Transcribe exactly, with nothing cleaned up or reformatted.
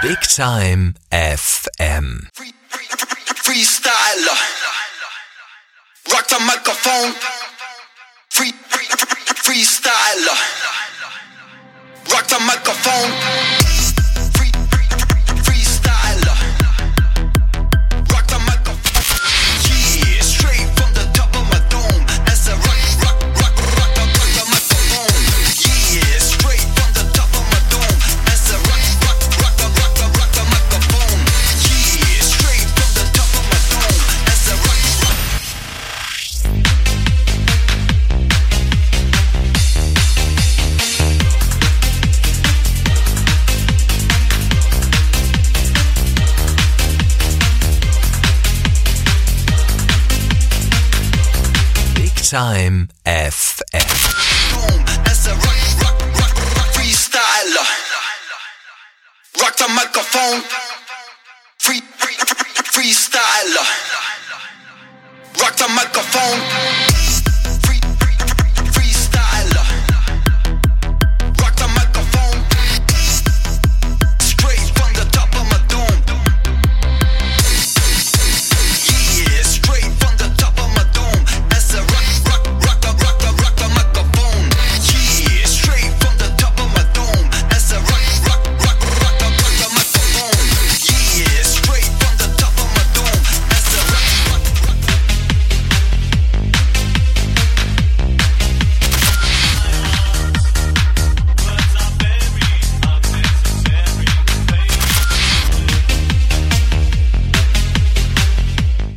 Big Time F M. Free, free, free, freestyler. Rock the microphone. Free, free, free, freestyler. Rock the microphone. Free, free, freestyler. Rock the microphone. Yeah, straight from the top of my dome. As I rock, rock, rock, rock, rock, rock the microphone. Yeah, straight from the top of my dome. As I rock, rock, rock, rock, rock, rock the microphone. Yeah, straight from the top of my dome. As I rock, rock. Time F M. As a rock, rock, rock, rock, freestyler. Rock the microphone. Free, free, free, freestyler. Rock the microphone.